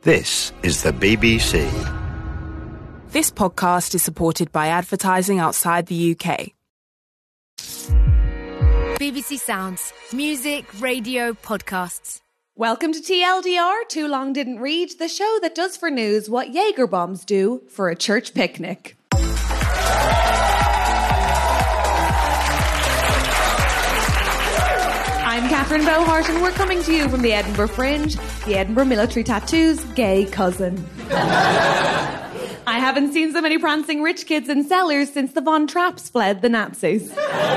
This is the BBC. This podcast is supported by advertising outside the UK. BBC Sounds. Music, radio, podcasts. Welcome to TLDR, Too Long Didn't Read, the show that does for news what Jaeger bombs do for a church picnic. I'm Catherine Bohart and we're coming to you from the Edinburgh Fringe, the Edinburgh Military Tattoo's gay cousin. I haven't seen so many prancing rich kids in cellars since the Von Trapps fled the Nazis.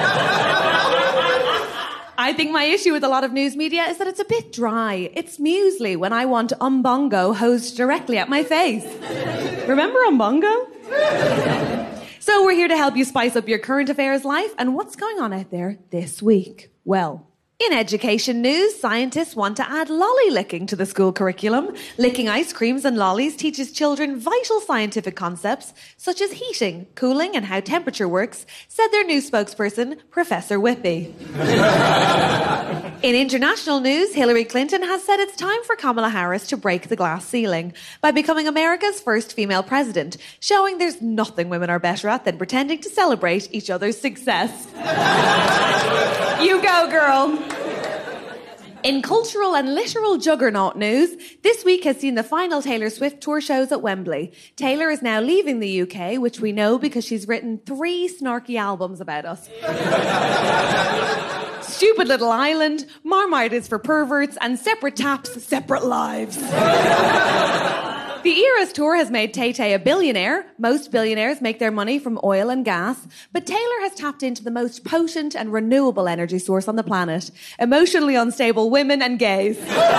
I think my issue with a lot of news media is that it's a bit dry. It's muesli when I want Umbongo hosed directly at my face. Remember Umbongo? So we're here to help you spice up your current affairs life and what's going on out there this week. Well, in education news, scientists want to add lolly licking to the school curriculum. Licking ice creams and lollies teaches children vital scientific concepts such as heating, cooling and how temperature works, said their new spokesperson, Professor Whippy. In international news, Hillary Clinton has said it's time for Kamala Harris to break the glass ceiling by becoming America's first female president, showing there's nothing women are better at than pretending to celebrate each other's success. You go, girl. In cultural and literal juggernaut news, this week has seen the final Taylor Swift tour shows at Wembley. Taylor is now leaving the UK, which we know because she's written 3 snarky albums about us. Stupid Little Island, Marmite is for Perverts, and Separate Taps, Separate Lives. The Eras tour has made Tay-Tay a billionaire. Most billionaires make their money from oil and gas. But Taylor has tapped into the most potent and renewable energy source on the planet. Emotionally unstable women and gays.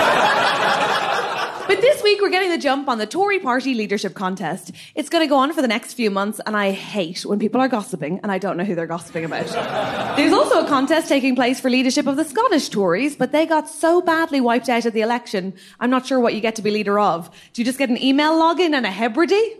But this week we're getting the jump on the Tory party leadership contest. It's going to go on for the next few months and I hate when people are gossiping and I don't know who they're gossiping about. There's also a contest taking place for leadership of the Scottish Tories, but they got so badly wiped out at the election, I'm not sure what you get to be leader of. Do you just get an email login and a Hebridy?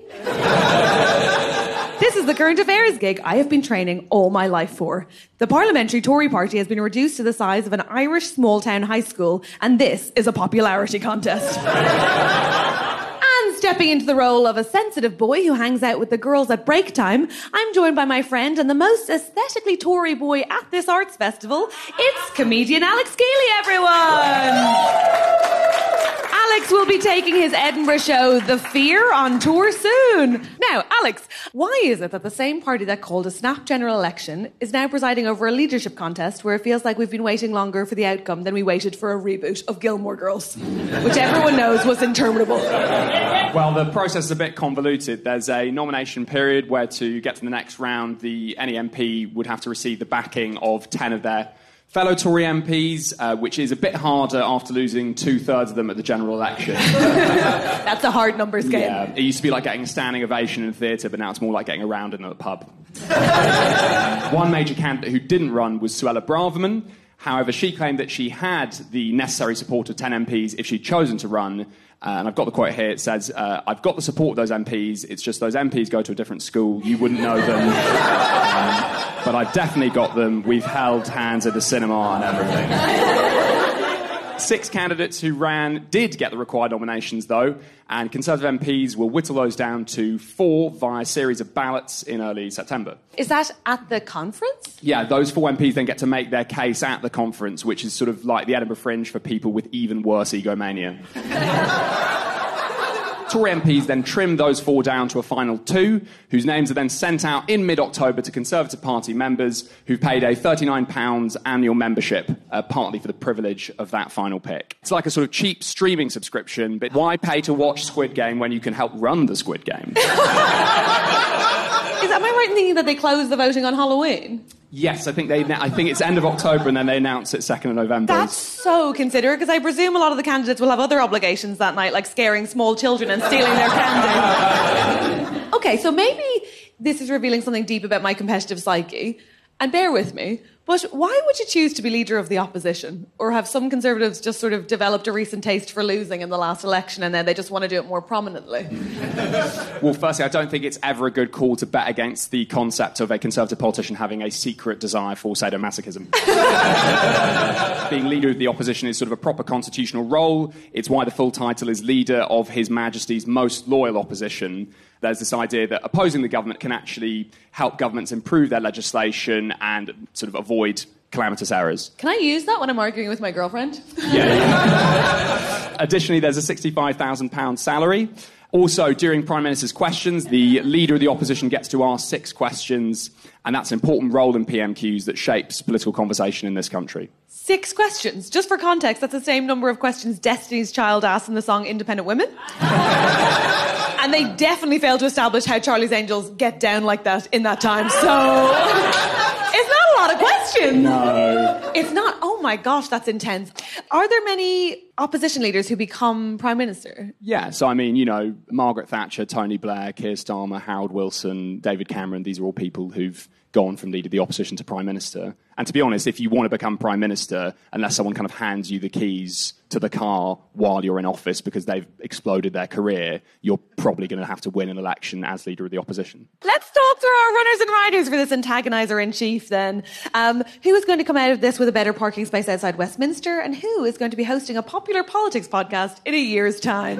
This is the current affairs gig I have been training all my life for. The parliamentary Tory party has been reduced to the size of an Irish small-town high school, and this is a popularity contest. And stepping into the role of a sensitive boy who hangs out with the girls at break time, I'm joined by my friend and the most aesthetically Tory boy at this arts festival. It's comedian Alex Keeley, everyone! Alex will be taking his Edinburgh show, The Fear, on tour soon. Now, Alex, why is it that the same party that called a snap general election is now presiding over a leadership contest where it feels like we've been waiting longer for the outcome than we waited for a reboot of Gilmore Girls, which everyone knows was interminable? Well, the process is a bit convoluted. There's a nomination period where to get to the next round, any MP would have to receive the backing of 10 of their fellow Tory MPs, which is a bit harder after losing 2/3 of them at the general election. That's a hard numbers game. Yeah, it used to be like getting a standing ovation in a theatre, but now it's more like getting a round in a pub. One major candidate who didn't run was Suella Braverman. However, she claimed that she had the necessary support of 10 MPs if she'd chosen to run. And I've got the quote here. It says, I've got the support of those MPs. It's just those MPs go to a different school. You wouldn't know them. But I've definitely got them. We've held hands at the cinema and everything. 6 candidates who ran did get the required nominations, though, and Conservative MPs will whittle those down to 4 via a series of ballots in early September. Is that at the conference? Yeah, those 4 MPs then get to make their case at the conference, which is sort of like the Edinburgh Fringe for people with even worse egomania. Tory MPs then trim those 4 down to a final 2, whose names are then sent out in mid-October to Conservative Party members who've paid a £39 annual membership, partly for the privilege of that final pick. It's like a sort of cheap streaming subscription, but why pay to watch Squid Game when you can help run the Squid Game? Am I right in thinking that they close the voting on Halloween? Yes, I think it's end of October and then they announce it 2nd of November. That's so considerate, because I presume a lot of the candidates will have other obligations that night, like scaring small children and stealing their candy. Okay, so maybe this is revealing something deep about my competitive psyche. And bear with me, but But why would you choose to be leader of the opposition? Or have some Conservatives just sort of developed a recent taste for losing in the last election and then they just want to do it more prominently? Well, firstly, I don't think it's ever a good call to bet against the concept of a Conservative politician having a secret desire for sadomasochism. Being leader of the opposition is sort of a proper constitutional role. It's why the full title is Leader of His Majesty's Most Loyal Opposition. There's this idea that opposing the government can actually help governments improve their legislation and sort of avoid calamitous errors. Can I use that when I'm arguing with my girlfriend? Yeah. Additionally, there's a £65,000 salary. Also, during Prime Minister's questions, the leader of the opposition gets to ask 6 questions, and that's an important role in PMQs that shapes political conversation in this country. 6 questions. Just for context, that's the same number of questions Destiny's Child asked in the song Independent Women. And they definitely failed to establish how Charlie's Angels get down like that in that time. So it's not a lot of questions. No. It's not. Oh my gosh, that's intense. Are there many opposition leaders who become Prime Minister? Yeah, so I mean, you know, Margaret Thatcher, Tony Blair, Keir Starmer, Harold Wilson, David Cameron, these are all people who've gone from leader of the opposition to Prime Minister. And to be honest, if you want to become Prime Minister, unless someone kind of hands you the keys to the car while you're in office because they've exploded their career, you're probably going to have to win an election as leader of the opposition. Let's talk through our runners and riders for this antagoniser-in-chief then. Who is going to come out of this with a better parking space outside Westminster, and who is going to be hosting a popular politics podcast in a year's time?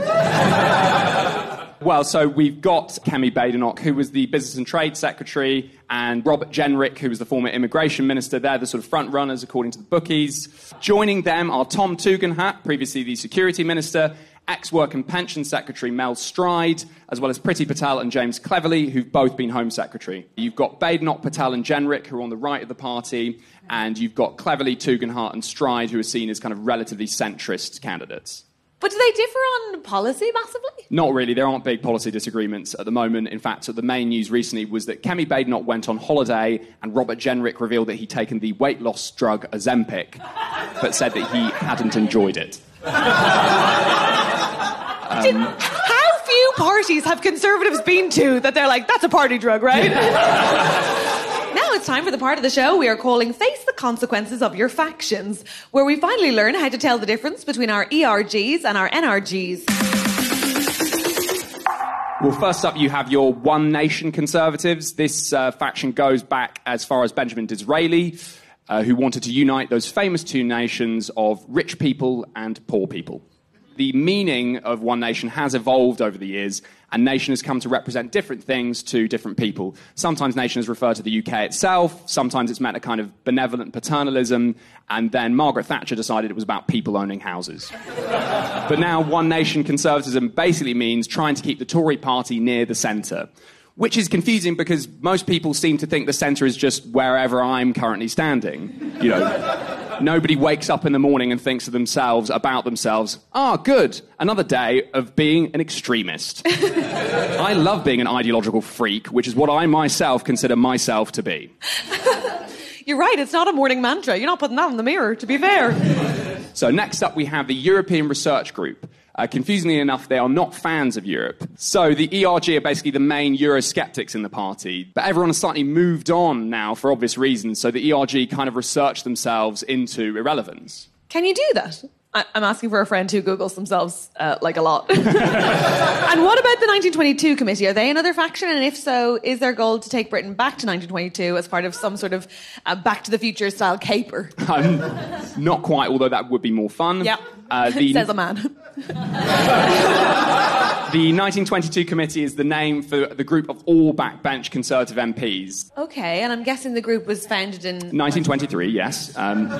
Well, so we've got Kemi Badenoch, who was the Business and Trade Secretary, and Robert Jenrick, who was the former Immigration Minister. They're the sort of front runners, according to the bookies. Joining them are Tom Tugendhat, previously the Security Minister, ex-Work and Pension Secretary Mel Stride, as well as Priti Patel and James Cleverly, who've both been Home Secretary. You've got Badenoch, Patel and Jenrick, who are on the right of the party, and you've got Cleverly, Tugendhat and Stride, who are seen as kind of relatively centrist candidates. But do they differ on policy massively? Not really. There aren't big policy disagreements at the moment. In fact, the main news recently was that Kemi Badenoch went on holiday and Robert Jenrick revealed that he'd taken the weight loss drug Ozempic, but said that he hadn't enjoyed it. How few parties have Conservatives been to that they're like, that's a party drug, right? Now it's time for the part of the show we are calling Face the Consequences of Your Factions, where we finally learn how to tell the difference between our ERGs and our NRGs. Well, first up, you have your One Nation Conservatives. This faction goes back as far as Benjamin Disraeli, who wanted to unite those famous 2 nations of rich people and poor people. The meaning of One Nation has evolved over the years, and nation has come to represent different things to different people. Sometimes nation has referred to the UK itself, sometimes it's meant a kind of benevolent paternalism, and then Margaret Thatcher decided it was about people owning houses. But now One Nation Conservatism basically means trying to keep the Tory party near the centre, which is confusing because most people seem to think the centre is just wherever I'm currently standing. You know, nobody wakes up in the morning and thinks to themselves, about themselves, good, another day of being an extremist. I love being an ideological freak, which is what I myself consider myself to be. You're right, it's not a morning mantra. You're not putting that in the mirror, to be fair. So next up we have the European Research Group. Confusingly enough, they are not fans of Europe. So the ERG are basically the main Eurosceptics in the party. But everyone has slightly moved on now for obvious reasons, so the ERG kind of research themselves into irrelevance. Can you do that? I'm asking for a friend who Googles themselves, like a lot. And what about the 1922 committee? Are they another faction? And if so, is their goal to take Britain back to 1922 as part of some sort of Back to the Future style caper? Not quite, although that would be more fun. Yeah, says a man. The 1922 committee is the name for the group of all backbench Conservative MPs. Okay, and I'm guessing the group was founded in... 1923, yes.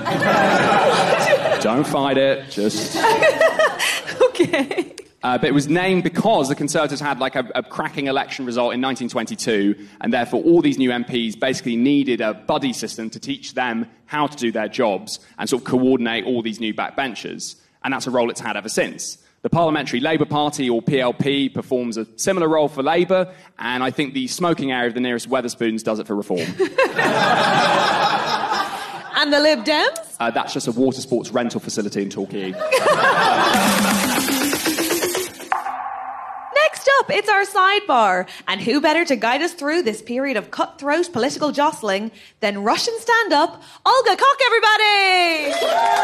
Don't fight it, just... Okay. But it was named because the Conservatives had like a cracking election result in 1922, and therefore all these new MPs basically needed a buddy system to teach them how to do their jobs and sort of coordinate all these new backbenchers. And that's a role it's had ever since. The Parliamentary Labour Party, or PLP, performs a similar role for Labour, and I think the smoking area of the nearest Wetherspoons does it for Reform. And the Lib Dems? That's just a water sports rental facility in Torquay. Next up, it's our sidebar. And who better to guide us through this period of cutthroat political jostling than Russian stand-up, Olga Koch, everybody!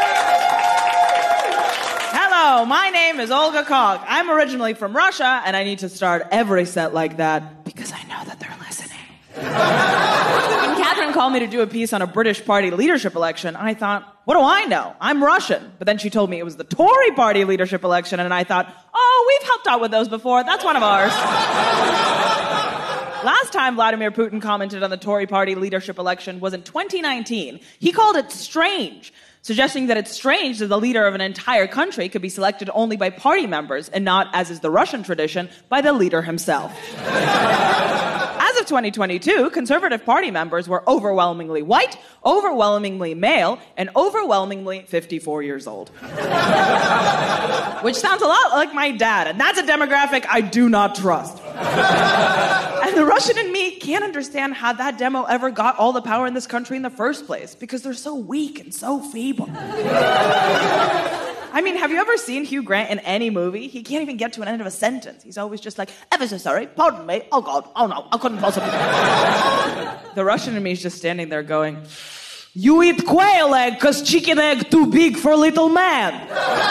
Hello, my name is Olga Koch. I'm originally from Russia, and I need to start every set like that because I know that they're listening. When Catherine called me to do a piece on a British party leadership election, I thought, what do I know? I'm Russian. But then she told me it was the Tory party leadership election, and I thought, oh, we've helped out with those before. That's one of ours. Last time Vladimir Putin commented on the Tory party leadership election was in 2019. He called it strange, suggesting that it's strange that the leader of an entire country could be selected only by party members and not, as is the Russian tradition, by the leader himself. As of 2022, Conservative Party members were overwhelmingly white, overwhelmingly male, and overwhelmingly 54 years old. Which sounds a lot like my dad, and that's a demographic I do not trust. And the Russian in me can't understand how that demo ever got all the power in this country in the first place, because they're so weak and so feeble. I mean, have you ever seen Hugh Grant in any movie? He can't even get to an end of a sentence. He's always just like, ever so sorry, pardon me, oh God, oh no, I couldn't possibly. The Russian in me is just standing there going, you eat quail egg because chicken egg too big for little man.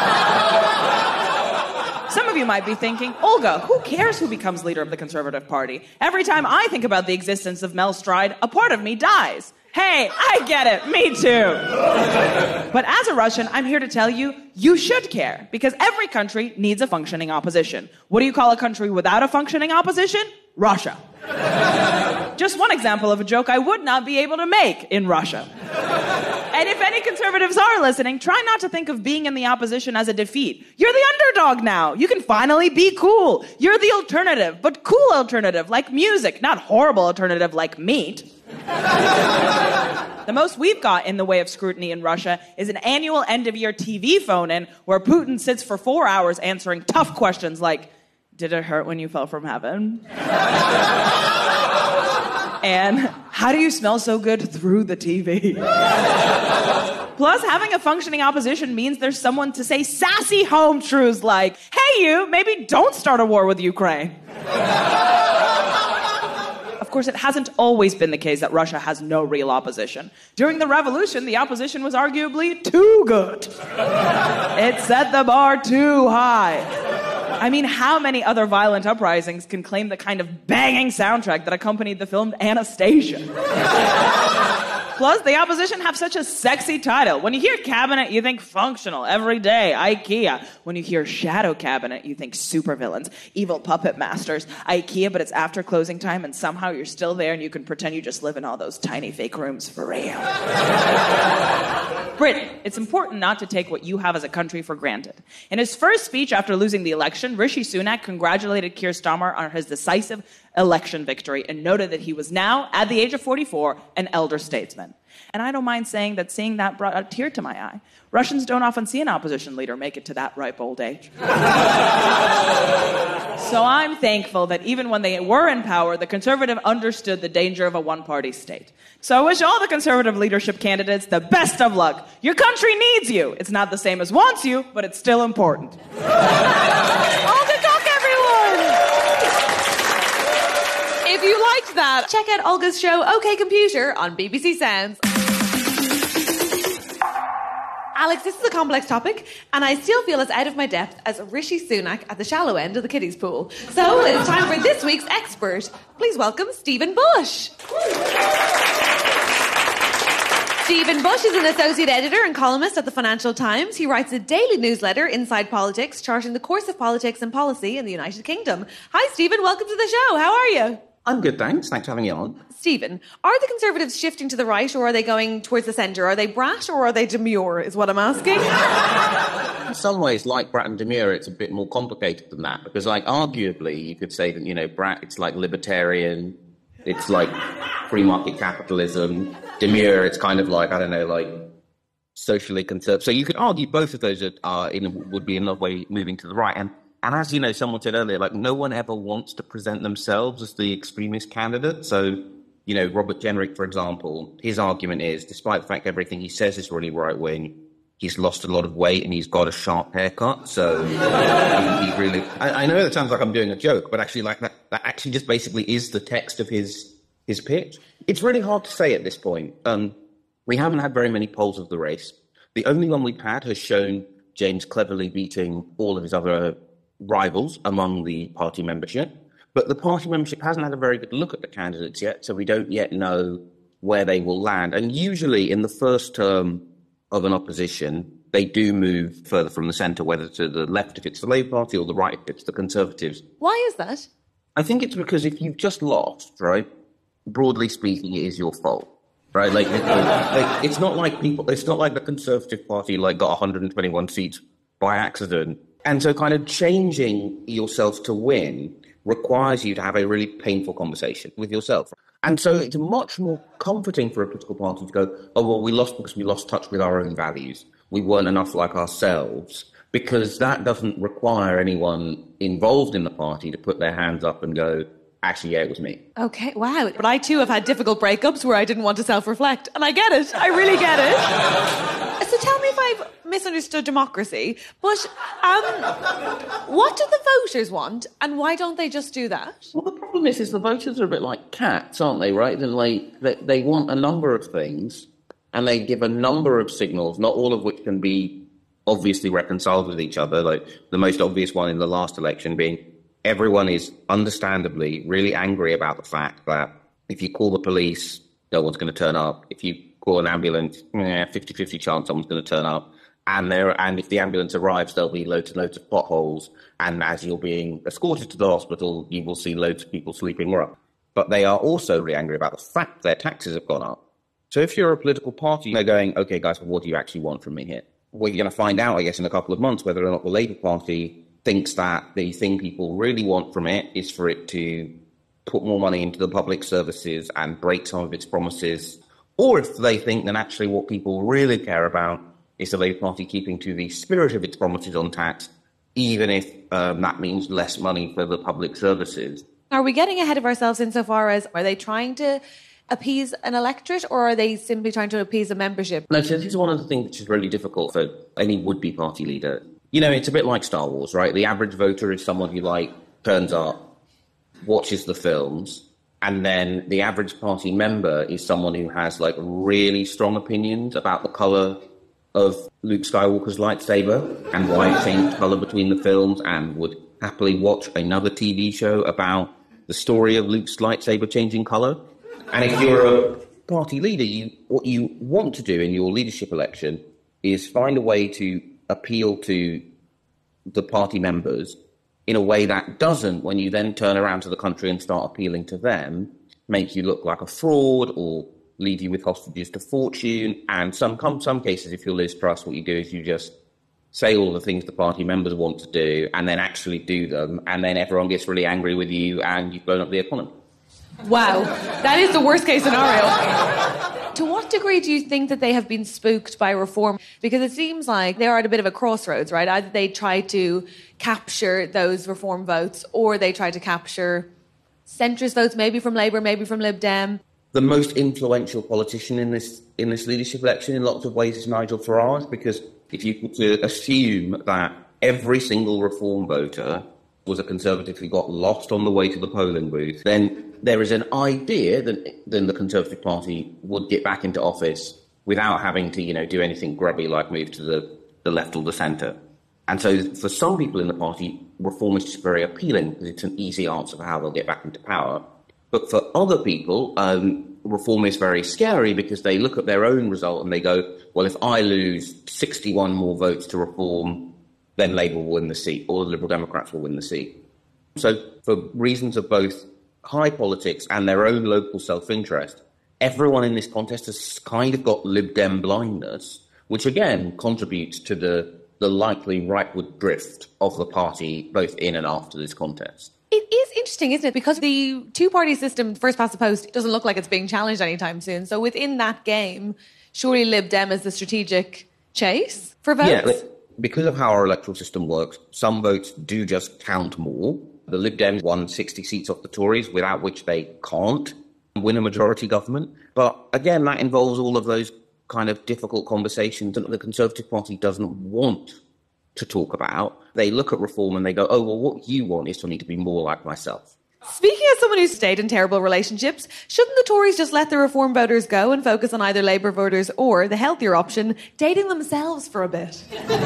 Some of you might be thinking, Olga, who cares who becomes leader of the Conservative Party? Every time I think about the existence of Mel Stride, a part of me dies. Hey, I get it. Me too. But as a Russian, I'm here to tell you, you should care, because every country needs a functioning opposition. What do you call a country without a functioning opposition? Russia. Just one example of a joke I would not be able to make in Russia. And if any conservatives are listening, try not to think of being in the opposition as a defeat. You're the underdog now. You can finally be cool. You're the alternative, but cool alternative, like music, not horrible alternative like meat. The most we've got in the way of scrutiny in Russia is an annual end-of-year TV phone-in where Putin sits for 4 hours answering tough questions like, did it hurt when you fell from heaven? And how do you smell so good through the TV? Plus, having a functioning opposition means there's someone to say sassy home truths like, hey you, maybe don't start a war with Ukraine. Of course, it hasn't always been the case that Russia has no real opposition. During the revolution, the opposition was arguably too good. It set the bar too high. I mean, how many other violent uprisings can claim the kind of banging soundtrack that accompanied the film Anastasia? Plus, the opposition have such a sexy title. When you hear cabinet, you think functional, everyday, IKEA. When you hear shadow cabinet, you think supervillains, evil puppet masters, IKEA, but it's after closing time and somehow you're still there and you can pretend you just live in all those tiny fake rooms for real. Britain, it's important not to take what you have as a country for granted. In his first speech after losing the election, Rishi Sunak congratulated Keir Starmer on his decisive election victory and noted that he was now, at the age of 44, an elder statesman. And I don't mind saying that seeing that brought a tear to my eye. Russians don't often see an opposition leader make it to that ripe old age. So I'm thankful that even when they were in power, the Conservative understood the danger of a one-party state. So I wish all the Conservative leadership candidates the best of luck. Your country needs you. It's not the same as wants you, but it's still important. Olga Koch, everyone! If you liked that, check out Olga's show, OK Computer, on BBC Sounds. Alex, this is a complex topic, and I still feel as out of my depth as Rishi Sunak at the shallow end of the kiddies pool. So it's time for this week's expert. Please welcome Stephen Bush. Stephen Bush is an associate editor and columnist at the Financial Times. He writes a daily newsletter, Inside Politics, charting the course of politics and policy in the United Kingdom. Hi, Stephen. Welcome to the show. How are you? I'm good, thanks. Thanks for having me on. Stephen, are the Conservatives shifting to the right, or are they going towards the centre? Are they Brat or are they Demure, is what I'm asking. In some ways, like Brat and Demure, it's a bit more complicated than that, because, like, arguably, you could say that, you know, Brat, it's like libertarian, it's like free market capitalism. Demure, it's kind of like, I don't know, like socially conservative. So you could argue both of those would be in a way moving to the right. And as, you know, someone said earlier, like, no one ever wants to present themselves as the extremist candidate. So, you know, Robert Jenrick, for example, his argument is, despite the fact everything he says is really right-wing, he's lost a lot of weight and he's got a sharp haircut. So he really... I know that sounds like I'm doing a joke, but actually like that actually just basically is the text of his pitch. It's really hard to say at this point. We haven't had very many polls of the race. The only one we've had has shown James cleverly beating all of his other rivals among the party membership. But the party membership hasn't had a very good look at the candidates yet, so we don't yet know where they will land. And usually in the first term of an opposition, they do move further from the centre, whether to the left if it's the Labour Party or the right if it's the Conservatives. Why is that? I think it's because if you've just lost, right, broadly speaking, it is your fault, right? Like it's not like the Conservative Party got 121 seats by accident. And so kind of changing yourself to win requires you to have a really painful conversation with yourself. And so it's much more comforting for a political party to go, oh, well, we lost because we lost touch with our own values. We weren't enough like ourselves, because that doesn't require anyone involved in the party to put their hands up and go, actually, yeah, it was me. Okay, wow. But I too have had difficult breakups where I didn't want to self-reflect. And I get it. I really get it. So tell me if I've misunderstood democracy, but what do the voters want and why don't they just do that? Well, the problem is the voters are a bit like cats, aren't they, right? They want a number of things and they give a number of signals, not all of which can be obviously reconciled with each other. Like the most obvious one in the last election being everyone is understandably really angry about the fact that if you call the police, no one's going to turn up. If you call an ambulance, 50-50 chance someone's going to turn up. And if the ambulance arrives, there'll be loads and loads of potholes. And as you're being escorted to the hospital, you will see loads of people sleeping rough. But they are also really angry about the fact their taxes have gone up. So if you're a political party, they're going, OK, guys, well, what do you actually want from me here? Well, you're going to find out, I guess, in a couple of months whether or not the Labour Party thinks that the thing people really want from it is for it to put more money into the public services and break some of its promises, or if they think that actually what people really care about is the Labour Party keeping to the spirit of its promises on tax, even if that means less money for the public services. Are we getting ahead of ourselves insofar as, are they trying to appease an electorate or are they simply trying to appease a membership? No, so this is one of the things which is really difficult for any would-be party leader. You know, it's a bit like Star Wars, right? The average voter is someone who, turns up, watches the films, and then the average party member is someone who has, really strong opinions about the colour of Luke Skywalker's lightsaber and why it changed colour between the films and would happily watch another TV show about the story of Luke's lightsaber changing colour. And if you're a party leader, what you want to do in your leadership election is find a way to appeal to the party members in a way that doesn't, when you then turn around to the country and start appealing to them, make you look like a fraud or leave you with hostages to fortune. And some cases, if you're Liz Truss, what you do is you just say all the things the party members want to do and then actually do them, and then everyone gets really angry with you and you've blown up the economy. Wow, that is the worst case scenario. To what degree do you think that they have been spooked by reform? Because it seems like they are at a bit of a crossroads, right? Either they try to capture those reform votes or they try to capture centrist votes, maybe from Labour, maybe from Lib Dem. The most influential politician in this leadership election in lots of ways is Nigel Farage, because if you were to assume that every single reform voter was a Conservative who got lost on the way to the polling booth, then there is an idea that then the Conservative Party would get back into office without having to, do anything grubby like move to the left or the centre. And so for some people in the party, reform is just very appealing because it's an easy answer for how they'll get back into power. But for other people, reform is very scary because they look at their own result and they go, well, if I lose 61 more votes to reform, then Labour will win the seat or the Liberal Democrats will win the seat. So for reasons of both high politics and their own local self-interest, everyone in this contest has kind of got Lib Dem blindness, which again contributes to the likely rightward drift of the party both in and after this contest. It is interesting, isn't it? Because the two-party system, first past the post, doesn't look like it's being challenged anytime soon. So within that game, surely Lib Dem is the strategic chase for votes? Yeah, because of how our electoral system works, some votes do just count more. The Lib Dems won 60 seats off the Tories, without which they can't win a majority government. But again, that involves all of those kind of difficult conversations that the Conservative Party doesn't want to talk about. They look at reform and they go, oh, well, what you want is for me to be more like myself. Speaking as someone who's stayed in terrible relationships, shouldn't the Tories just let the reform voters go and focus on either Labour voters or, the healthier option, dating themselves for a bit?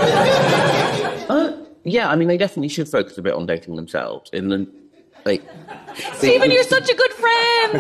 Yeah, I mean, they definitely should focus a bit on dating themselves. Stephen, you're such a good friend!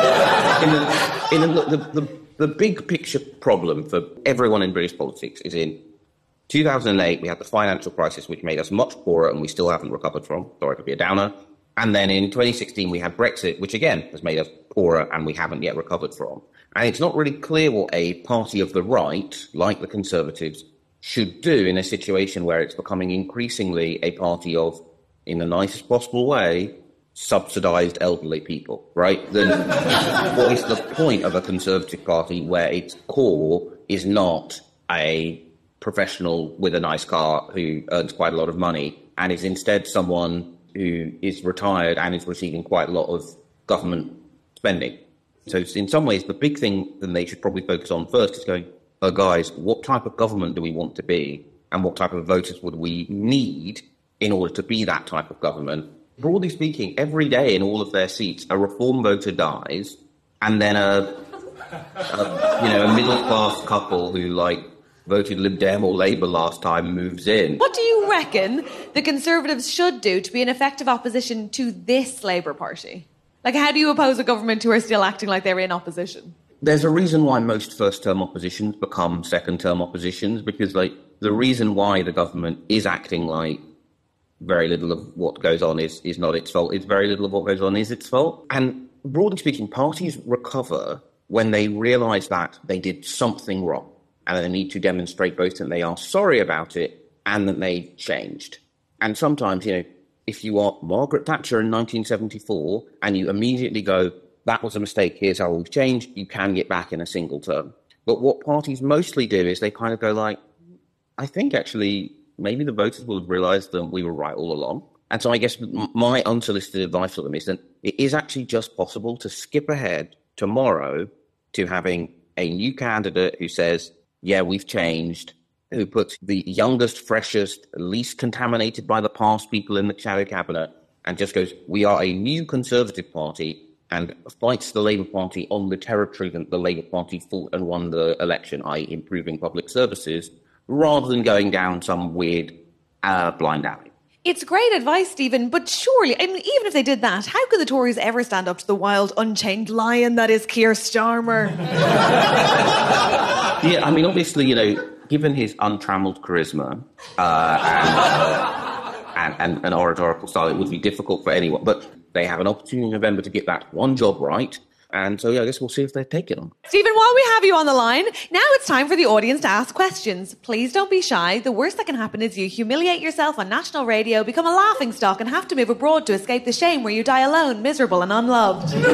The big picture problem for everyone in British politics is in 2008, we had the financial crisis, which made us much poorer and we still haven't recovered from. Sorry to be a downer. And then in 2016, we had Brexit, which again has made us poorer and we haven't yet recovered from. And it's not really clear what a party of the right, like the Conservatives, should do in a situation where it's becoming increasingly a party of, in the nicest possible way, subsidised elderly people, right? Then what is the point of a Conservative Party where its core is not a professional with a nice car who earns quite a lot of money and is instead someone who is retired and is receiving quite a lot of government spending? So in some ways, the big thing that they should probably focus on first is going, oh, guys, what type of government do we want to be? And what type of voters would we need in order to be that type of government? Broadly speaking, every day in all of their seats, a reform voter dies, and then a middle-class couple who, voted Lib Dem or Labour last time moves in. What do you reckon the Conservatives should do to be an effective opposition to this Labour Party? How do you oppose a government who are still acting like they're in opposition? There's a reason why most first-term oppositions become second-term oppositions, because, the reason why the government is acting like very little of what goes on is not its fault. It's very little of what goes on is its fault. And broadly speaking, parties recover when they realise that they did something wrong. And they need to demonstrate both that they are sorry about it and that they changed. And sometimes, if you are Margaret Thatcher in 1974 and you immediately go, that was a mistake, here's how we've changed, you can get back in a single term. But what parties mostly do is they kind of go I think actually maybe the voters will have realised that we were right all along. And so I guess my unsolicited advice for them is that it is actually just possible to skip ahead tomorrow to having a new candidate who says, yeah, we've changed, who puts the youngest, freshest, least contaminated by the past people in the shadow cabinet and just goes, we are a new Conservative Party, and fights the Labour Party on the territory that the Labour Party fought and won the election, i.e. improving public services, rather than going down some weird blind alley. It's great advice, Stephen, but surely, even if they did that, how could the Tories ever stand up to the wild, unchained lion that is Keir Starmer? Yeah, I mean, obviously, given his untrammeled charisma and an oratorical style, it would be difficult for anyone. But they have an opportunity in November to get that one job right. And so, I guess we'll see if they take it on. Stephen, while we have you on the line, now it's time for the audience to ask questions. Please don't be shy. The worst that can happen is you humiliate yourself on national radio, become a laughingstock, and have to move abroad to escape the shame where you die alone, miserable and unloved. So,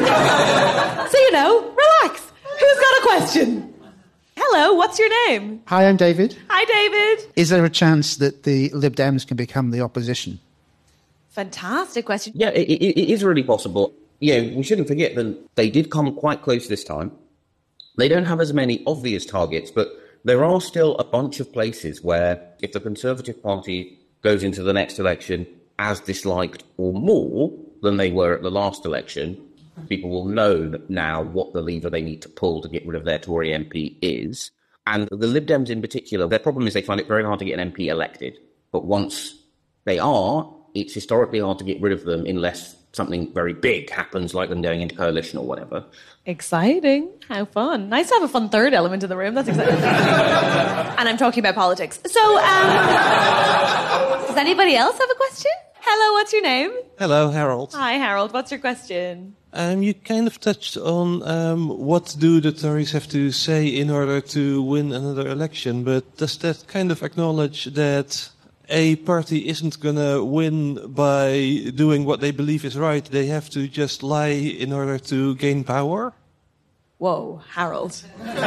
relax. Who's got a question? Hello, what's your name? Hi, I'm David. Hi, David. Is there a chance that the Lib Dems can become the opposition? Fantastic question. Yeah, it is really possible. We shouldn't forget that they did come quite close this time. They don't have as many obvious targets, but there are still a bunch of places where if the Conservative Party goes into the next election as disliked or more than they were at the last election, people will know now what the lever they need to pull to get rid of their Tory MP is. And the Lib Dems in particular, their problem is they find it very hard to get an MP elected. But once they are, it's historically hard to get rid of them unless something very big happens, like them going into coalition or whatever. Exciting. How fun. Nice to have a fun third element in the room. That's exciting. And I'm talking about politics. So, does anybody else have a question? Hello, what's your name? Hello, Harold. Hi, Harold. What's your question? You kind of touched on what do the Tories have to say in order to win another election, but does that kind of acknowledge that a party isn't going to win by doing what they believe is right? They have to just lie in order to gain power? Whoa, Harold.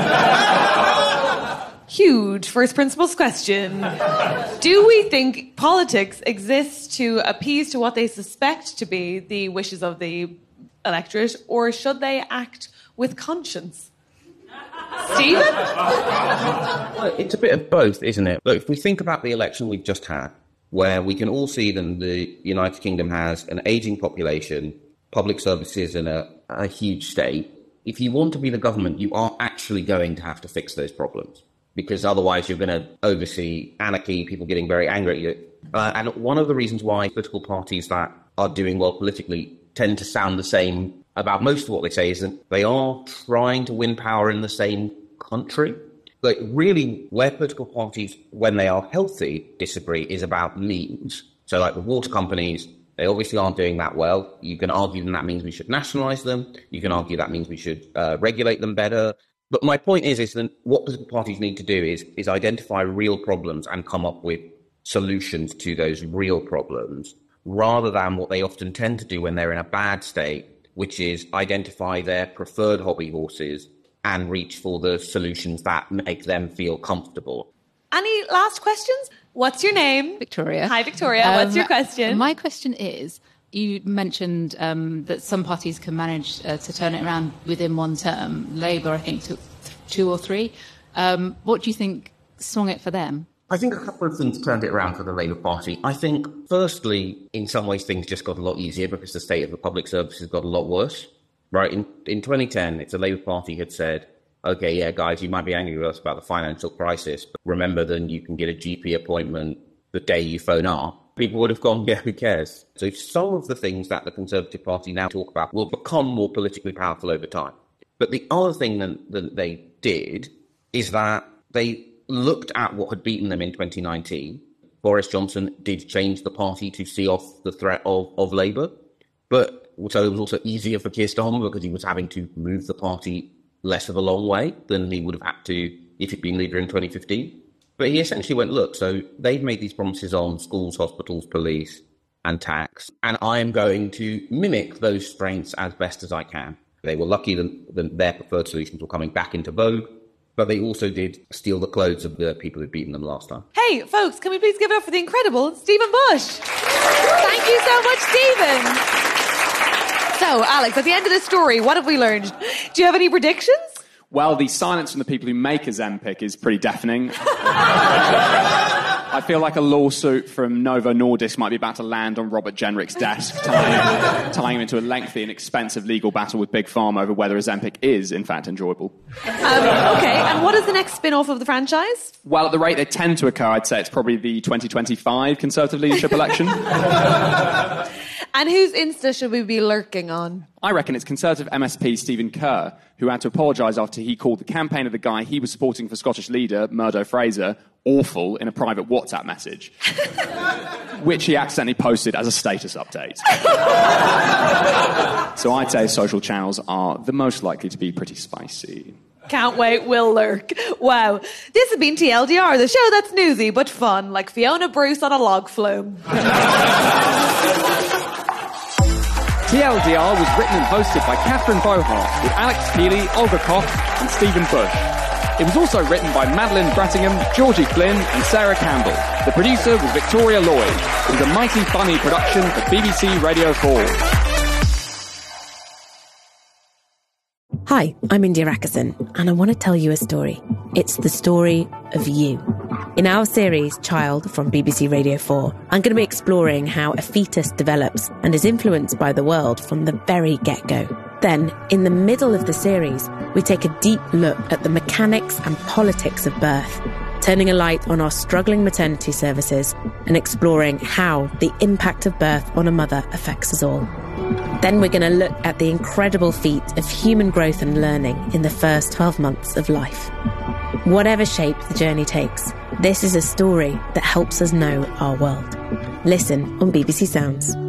Huge first principles question. Do we think politics exists to appease to what they suspect to be the wishes of the electorate, or should they act with conscience? Stephen? Well, it's a bit of both, isn't it? Look, if we think about the election we've just had, where we can all see that the United Kingdom has an ageing population, public services in a huge state. If you want to be the government, you are actually going to have to fix those problems, because otherwise you're going to oversee anarchy, people getting very angry at you. And one of the reasons why political parties that are doing well politically tend to sound the same about most of what they say is that they are trying to win power in the same country. Like, really, where political parties, when they are healthy, disagree is about means. So, like the water companies, they obviously aren't doing that well. You can argue that means we should nationalise them. You can argue that means we should regulate them better. But my point is that what political parties need to do is identify real problems and come up with solutions to those real problems, rather than what they often tend to do when they're in a bad state, which is identify their preferred hobby horses and reach for the solutions that make them feel comfortable. Any last questions? What's your name? Victoria. Hi, Victoria. What's your question? My question is, you mentioned that some parties can manage to turn it around within one term. Labour, I think, took 2 or 3. What do you think swung it for them? I think a couple of things turned it around for the Labour Party. I think, firstly, in some ways things just got a lot easier because the state of the public services got a lot worse. Right, in 2010, if the Labour Party had said, OK, yeah, guys, you might be angry with us about the financial crisis, but remember then you can get a GP appointment the day you phone up, people would have gone, yeah, who cares? So some of the things that the Conservative Party now talk about will become more politically powerful over time. But the other thing that they did is that they looked at what had beaten them in 2019. Boris Johnson did change the party to see off the threat of Labour, but so it was also easier for Keir Starmer because he was having to move the party less of a long way than he would have had to if he'd been leader in 2015. But he essentially went, look, so they've made these promises on schools, hospitals, police and tax, and I am going to mimic those strengths as best as I can. They were lucky that their preferred solutions were coming back into vogue, but they also did steal the clothes of the people who'd beaten them last time. Hey, folks, can we please give it up for the incredible Stephen Bush? Thank you so much, Stephen. So, Alex, at the end of this story, what have we learned? Do you have any predictions? Well, the silence from the people who make Ozempic is pretty deafening. I feel like a lawsuit from Novo Nordisk might be about to land on Robert Jenrick's desk, tying him into a lengthy and expensive legal battle with Big Pharma over whether Ozempic is, in fact, enjoyable. OK, and what is the next spin-off of the franchise? Well, at the rate they tend to occur, I'd say it's probably the 2025 Conservative leadership election. And whose Insta should we be lurking on? I reckon it's Conservative MSP Stephen Kerr, who had to apologise after he called the campaign of the guy he was supporting for Scottish leader, Murdo Fraser, awful in a private WhatsApp message, which he accidentally posted as a status update. So I'd say social channels are the most likely to be pretty spicy. Can't wait, will lurk. Wow. This has been TLDR, the show that's newsy but fun, like Fiona Bruce on a log flume. TLDR was written and hosted by Catherine Bohart, with Alex Keeley, Olga Koch and Stephen Bush. It was also written by Madeline Brattingham, Georgie Flynn and Sarah Campbell. The producer was Victoria Lloyd. It was a mighty funny production for BBC Radio 4. Hi, I'm India Rackerson, and I want to tell you a story. It's the story of you. In our series, Child, from BBC Radio 4, I'm going to be exploring how a fetus develops and is influenced by the world from the very get-go. Then, in the middle of the series, we take a deep look at the mechanics and politics of birth, turning a light on our struggling maternity services and exploring how the impact of birth on a mother affects us all. Then we're going to look at the incredible feat of human growth and learning in the first 12 months of life. Whatever shape the journey takes, this is a story that helps us know our world. Listen on BBC Sounds.